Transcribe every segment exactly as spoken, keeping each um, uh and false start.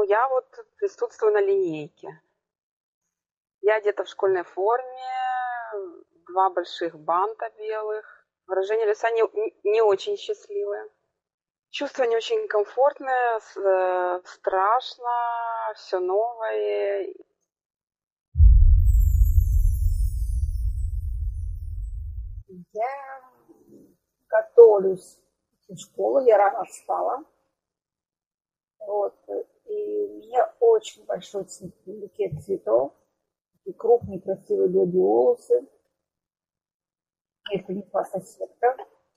Ну, я вот присутствую на линейке. Я одета в школьной форме, два больших банта белых. Выражение лица не, не очень счастливое. Чувство не очень комфортное, страшно, все новое. Я готовлюсь в школу, я рано встала. Вот. И у меня очень большой букет цветов, такие крупные, красивые гладиолусы. Их принесла соседка.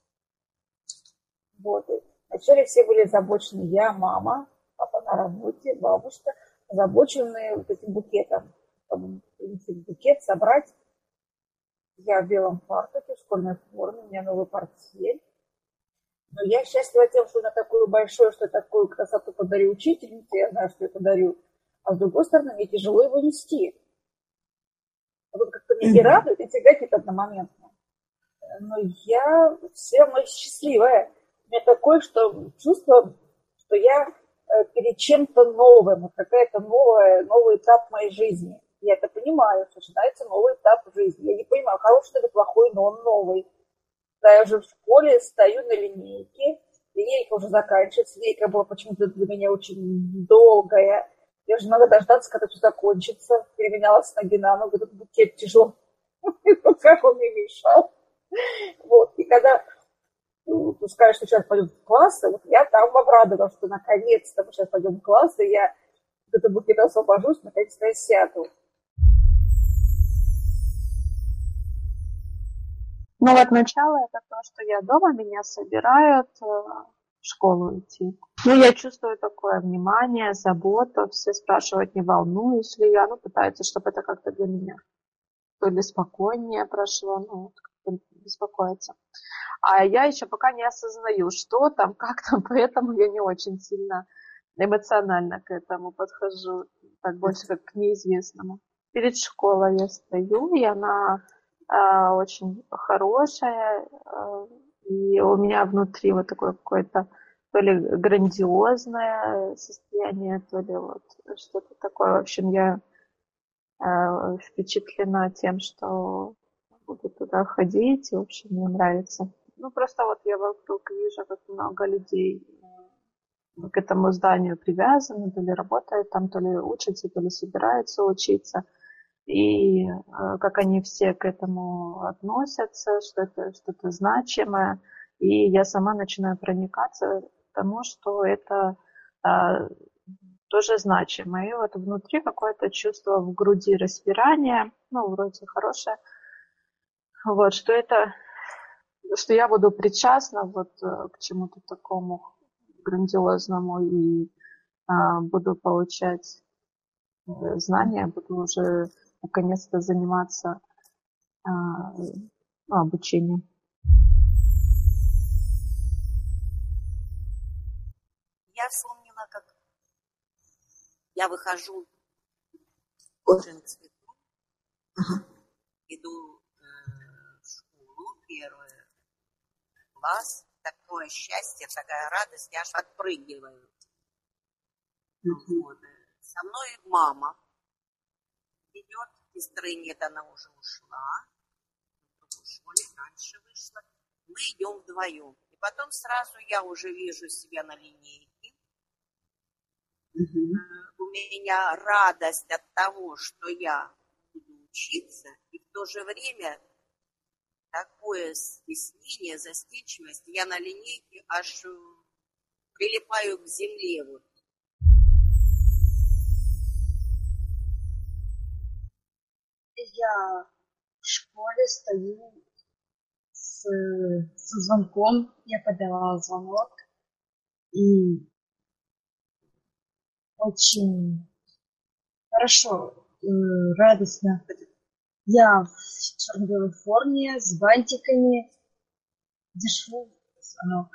Вот. И вначале все были озабочены. Я, мама, папа на работе, бабушка, озабоченные вот этим букетом. Принести букет, собрать. Я в белом фартуке, в школьной форме, у меня новый портфель. Но я счастлива тем, что на такую большую, что такую красоту подарю учительнице, я знаю, что я подарю. А с другой стороны, мне тяжело его нести. Вот как-то меня и радует, и тяготит одномоментно. Но я все равно счастливая. У меня такое что чувство, что я перед чем-то новым, вот какая-то новая, новый этап моей жизни. Я это понимаю, что начинается новый этап жизни. Я не понимаю, хороший или плохой, но он новый. Когда я уже в школе стою на линейке, линейка уже заканчивается, линейка была почему-то для меня очень долгая. Я уже надо дождаться, когда все закончится. Переменялась с ноги на ногу, этот букет тяжелый. Как он мне мешал. Вот. И когда ну, ты скажешь, что сейчас пойдем в класс, вот я там обрадовалась, что наконец-то мы сейчас пойдем в класс, и я от этого букета освобожусь, наконец-то я сяду. Ну вот начало это то, что я дома, меня собирают э, в школу идти. Ну я чувствую такое внимание, заботу, все спрашивают, не волнуюсь ли я, ну пытаются, чтобы это как-то для меня то ли спокойнее прошло, ну как-то беспокоиться. А я еще пока не осознаю, что там, как там, поэтому я не очень сильно эмоционально к этому подхожу, так больше как к неизвестному. Перед школой я стою, и она э, очень хорошая, э, и у меня внутри вот такое какое-то то ли грандиозное состояние, то ли вот что-то такое. В общем, я э, впечатлена тем, что буду туда ходить, и, в общем, мне нравится. Ну, просто вот я вокруг вижу, как много людей к этому зданию привязаны, то ли работают там, то ли учатся, то ли собираются учиться. И э, как они все к этому относятся, что это что-то значимое. И я сама начинаю проникаться к тому, что это э, тоже значимо. И вот внутри какое-то чувство в груди распирания, ну, вроде хорошее, вот, что это, что я буду причастна вот к чему-то такому грандиозному и а, буду получать знания, буду уже наконец-то заниматься а, ну, обучением. Я вспомнила, как я выхожу в цвету, ага. Иду э, в школу, первый класс, такое счастье, такая радость, я аж подпрыгиваю. Mm-hmm. Вот. Со мной мама идет, сестры нет, она уже ушла, в школе раньше вышла. Мы идем вдвоем. И потом сразу я уже вижу себя на линейке. Mm-hmm. У меня радость от того, что я буду учиться, и в то же время такое стеснение, застенчивость. Я на линейке аж прилипаю к земле. Вот. Я в школе стою с, с звонком. Я подала звонок. И очень хорошо, радостно. Я в черно-белой форме, с бантиками, держу звонок.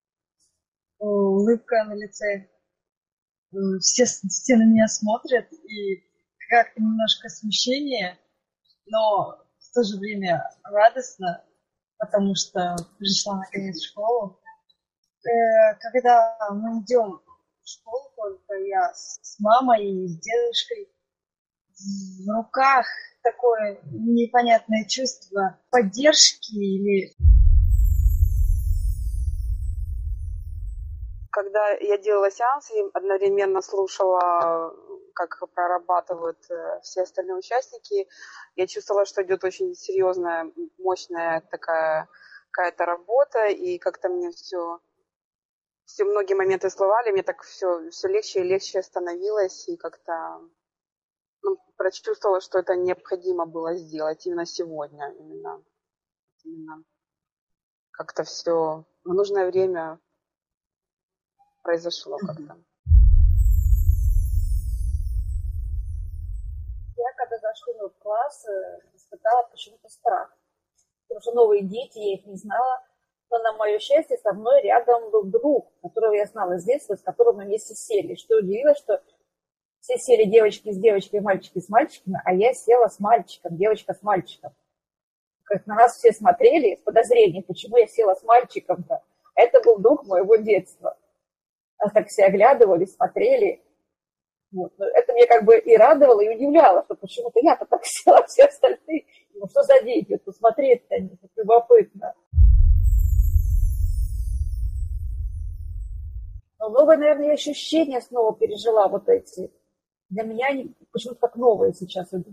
Улыбка на лице. Все, все на меня смотрят, и как-то немножко смущение, но в то же время радостно, потому что пришла наконец в школу. Когда мы идем в школу только я с, с мамой и с дедушкой. В руках такое непонятное чувство поддержки или... Когда я делала сеанс и одновременно слушала, как прорабатывают э, все остальные участники, я чувствовала, что идет очень серьезная, мощная такая какая-то работа, и как-то мне все, все многие моменты всплывали, мне так все, все легче и легче становилось, и как-то ну, прочувствовала, что это необходимо было сделать именно сегодня, именно, именно как-то все в нужное время произошло как-то. Я когда зашла в класс, э, испытала почему-то страх. Потому что новые дети, я их не знала. Но на мое счастье со мной рядом был друг, которого я знала с детства, с которым мы вместе сели. Что удивило, что все сели девочки с девочкой, мальчики с мальчиками, а я села с мальчиком, девочка с мальчиком. Как на нас все смотрели с подозрением, почему я села с мальчиком-то. Это был друг моего детства. А так все оглядывались, смотрели. Вот. Но это мне как бы и радовало, и удивляло, что почему-то я-то так села, а все остальные. Ну что за дети, посмотреть-то они, любопытно. Но новые, наверное, ощущения снова пережила вот эти. Для меня они почему-то как новые сейчас идут.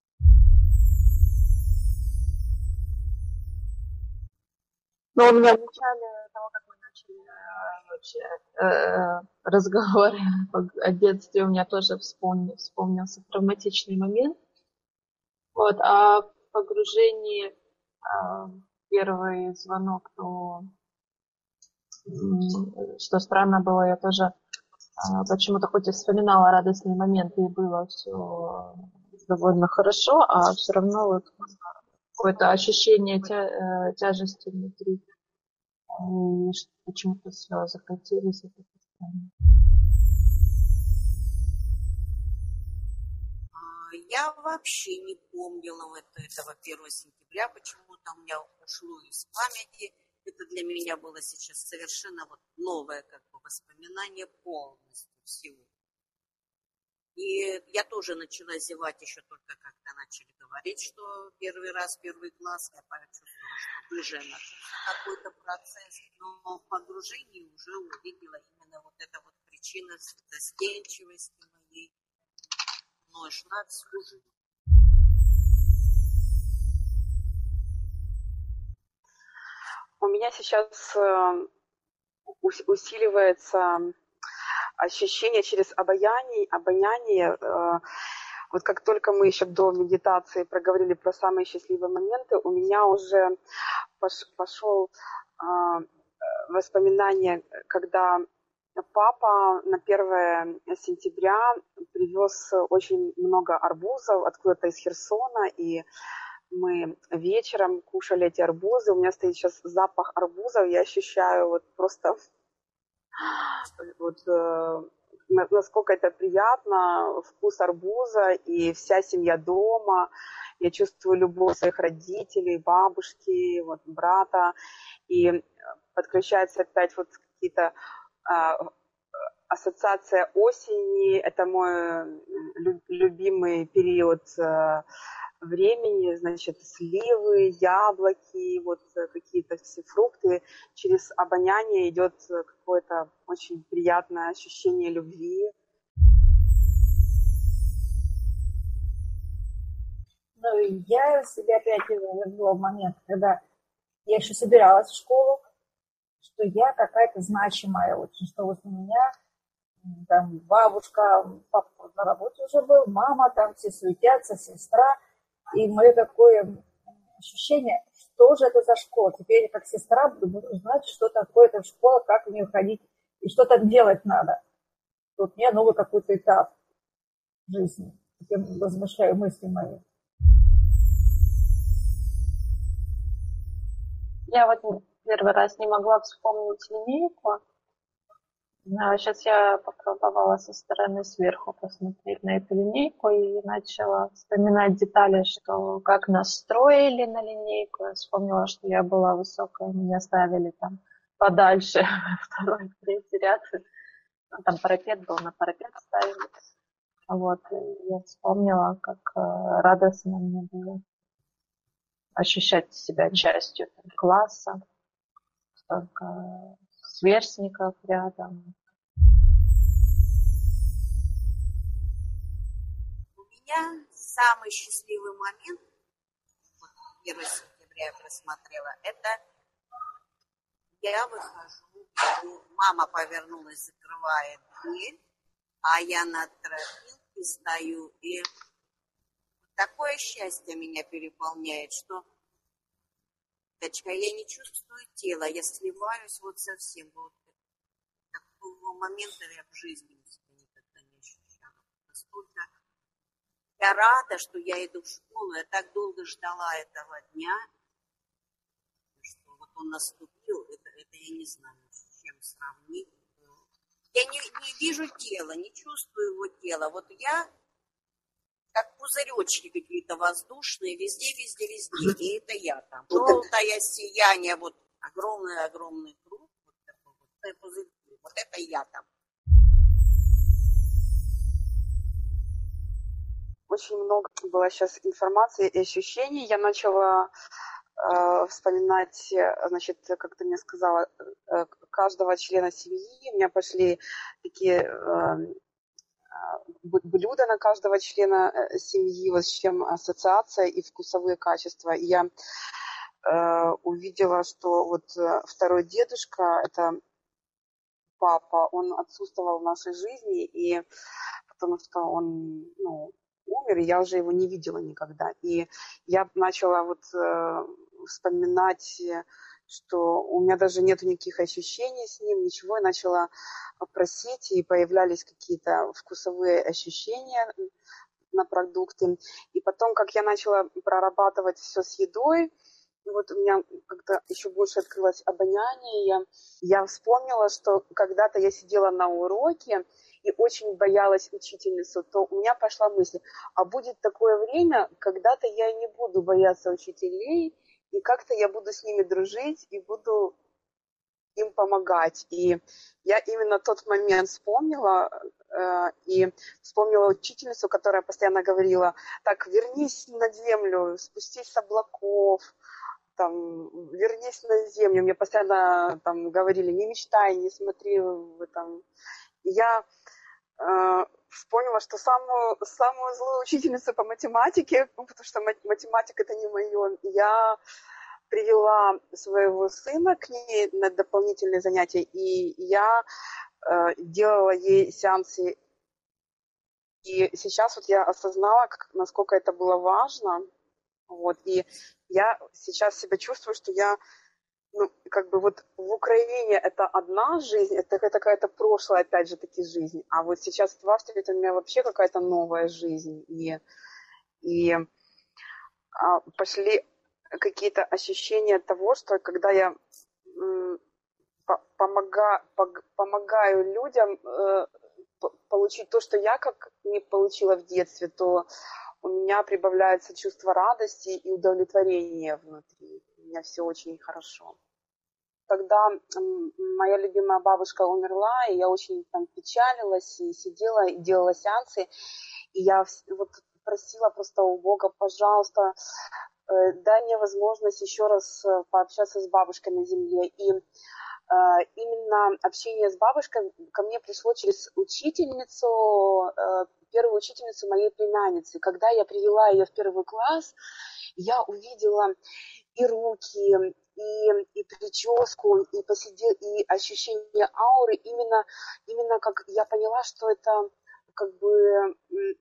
Ну, у меня в начале того, как мы начали э, вообще э, разговор о детстве, у меня тоже вспомнил, вспомнился травматичный момент. Вот, а в погружении э, первый звонок, то м, что странно было, я тоже э, почему-то хоть и вспоминала радостные моменты, и было все довольно хорошо, а все равно вот какое-то ощущение тя, э, тяжести внутри. И почему-то слезы катились. Это постоянно. Я вообще не помнила вот этого первого сентября, почему-то у меня ушло из памяти. Это для меня было сейчас совершенно вот новое как бы воспоминание полностью всего. И я тоже начала зевать еще только когда начали говорить, что первый раз, первый класс, я почувствовала, что уже начался какой-то процесс, но в погружении уже увидела именно вот эта вот причина застенчивости моей, но шла всю жизнь. У меня сейчас э, усиливается ощущение через обаяние, обоняние. Э, вот как только мы еще до медитации проговорили про самые счастливые моменты, у меня уже пош, пошел э, воспоминание, когда папа на первое сентября привез очень много арбузов откуда-то из Херсона, и мы вечером кушали эти арбузы. У меня стоит сейчас запах арбузов, я ощущаю вот просто вот, э, насколько это приятно, вкус арбуза, и вся семья дома. Я чувствую любовь своих родителей, бабушки, вот, брата, и подключаются опять вот какие-то э, ассоциация осени. Это мой любимый период э, времени, значит, сливы, яблоки, вот какие-то все фрукты. Через обоняние идет какое-то очень приятное ощущение любви. Ну, и я себя опять вернула в момент, когда я еще собиралась в школу, что я какая-то значимая очень, что вот у меня там бабушка, папа на работе уже был, мама, там все суетятся, сестра. И мое такое ощущение, что же это за школа. Теперь я как сестра буду знать, что такое эта школа, как в нее ходить и что там делать надо. Вот у меня новый какой-то этап жизни. Я размышляю мысли мои. Я вот первый раз не могла вспомнить линейку. Сейчас я попробовала со стороны сверху посмотреть на эту линейку и начала вспоминать детали, что как нас строили на линейку. Я вспомнила, что я была высокая, меня ставили там подальше, второй, третий ряд. Ну, там парапет был, на парапет ставили. Вот, и я вспомнила, как э, радостно мне было ощущать себя частью там, класса, столько сверстников рядом. У меня самый счастливый момент, вот первого сентября я просмотрела, это я выхожу, и мама повернулась, закрывает дверь, а я на тропинке стою, и такое счастье меня переполняет, что, дочка, я не чувствую тела, я сливаюсь вот совсем. Вот такого момента я в жизни никогда не ощущала. Настолько я рада, что я иду в школу, я так долго ждала этого дня, что вот он наступил, это, это я не знаю, с чем сравнить. Я не, не вижу тела, не чувствую его тела. Вот я как пузыречки какие-то воздушные, везде, везде, везде. И это я там. Желтое сияние, вот огромный-огромный круг, вот такой вот, пузырьки, вот это я там. Очень много было сейчас информации и ощущений. Я начала э, вспоминать, значит, как ты мне сказала, э, каждого члена семьи. У меня пошли такие э, блюда на каждого члена семьи, вот с чем ассоциация и вкусовые качества. И я э, увидела, что вот второй дедушка, это папа, он отсутствовал в нашей жизни, и потому что он, ну, умер, и я уже его не видела никогда. И я начала вот э, вспоминать, что у меня даже нет никаких ощущений с ним, ничего. Я начала просить, и появлялись какие-то вкусовые ощущения на продукты. И потом, как я начала прорабатывать все с едой, вот у меня как-то еще больше открылось обоняние. Я, я вспомнила, что когда-то я сидела на уроке и очень боялась учительницу, то у меня пошла мысль, а будет такое время, когда-то я не буду бояться учителей, и как-то я буду с ними дружить и буду им помогать. И я именно тот момент вспомнила, э, и вспомнила учительницу, которая постоянно говорила, так, вернись на землю, спустись с облаков, там, вернись на землю. Мне постоянно там говорили, не мечтай, не смотри в этом. И я э, вспомнила, что самую, самую злую учительницу по математике, ну, потому что математика это не мое, я привела своего сына к ней на дополнительные занятия, и я э, делала ей сеансы. И сейчас вот я осознала, как, насколько это было важно. Вот, и я сейчас себя чувствую, что я, ну, как бы вот в Украине это одна жизнь, это какая-то прошлая, опять же, таки жизнь, а вот сейчас в Австрии это у меня вообще какая-то новая жизнь, и, и а, пошли какие-то ощущения того, что когда я м, помога, пог, помогаю людям э, получить то, что я как не получила в детстве, то у меня прибавляется чувство радости и удовлетворения внутри. У меня все очень хорошо. Когда моя любимая бабушка умерла, и я очень там печалилась, и сидела, и делала сеансы, и я вот просила просто у Бога, пожалуйста, дай мне возможность еще раз пообщаться с бабушкой на земле. И именно общение с бабушкой ко мне пришло через учительницу, первую учительницу моей племянницы. Когда я привела ее в первый класс, я увидела и руки, и, и прическу, и, посидел, и ощущение ауры, именно, именно как я поняла, что это как бы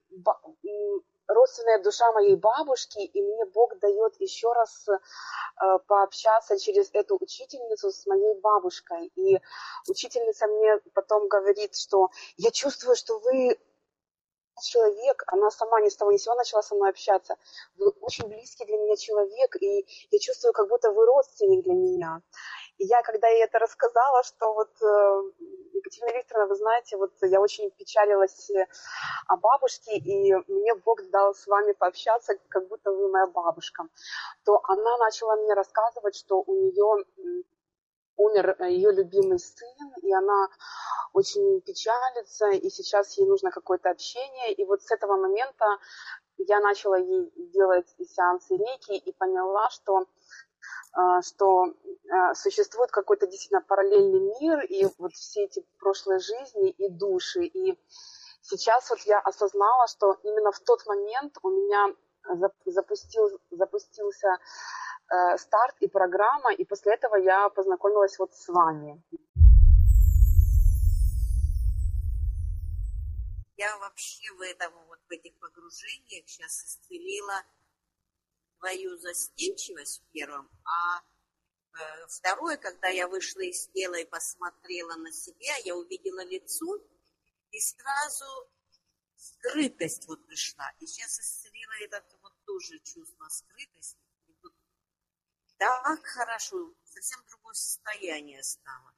родственная душа моей бабушки, и мне Бог дает еще раз э, пообщаться через эту учительницу с моей бабушкой. И учительница мне потом говорит, что я чувствую, что вы человек, она сама ни с того ни с сего начала со мной общаться. Вы очень близкий для меня человек, и я чувствую, как будто вы родственник для меня. И я, когда ей это рассказала, что вот, Екатерина Викторовна, вы знаете, вот я очень печалилась о бабушке, и мне Бог дал с вами пообщаться, как будто вы моя бабушка, то она начала мне рассказывать, что у нее умер ее любимый сын, и она очень печалится, и сейчас ей нужно какое-то общение. И вот с этого момента я начала ей делать сеансы рейки и поняла, что, что существует какой-то действительно параллельный мир, и вот все эти прошлые жизни и души. И сейчас вот я осознала, что именно в тот момент у меня запустил, запустился э, старт и программа, и после этого я познакомилась вот с вами. Я вообще в этом, вот в этих погружениях сейчас исцелила твою застенчивость в первом, а э, второе, когда я вышла из тела и посмотрела на себя, я увидела лицо, и сразу скрытость вот пришла. И сейчас исцелила это вот тоже чувство скрытости. И вот так хорошо, совсем другое состояние стало.